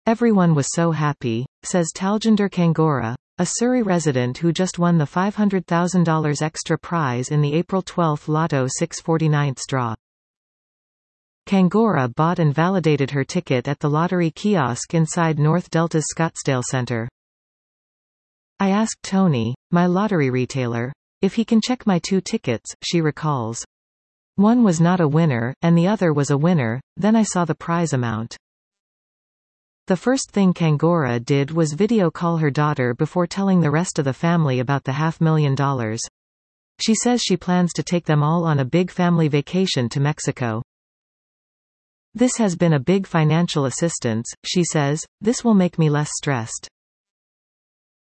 Everyone was so happy, says Taljinder Kangora, a Surrey resident who just won the $500,000 extra prize in the April 12 Lotto 649 draw. Kangora bought and validated her ticket at the lottery kiosk inside North Delta's Scottsdale Center. I asked Tony, my lottery retailer, if he can check my 2 tickets, she recalls. One was not a winner, and the other was a winner, then I saw the prize amount. The first thing Kangora did was video call her daughter before telling the rest of the family about the $500,000. She says she plans to take them all on a big family vacation to Mexico. This has been a big financial assistance, she says, this will make me less stressed.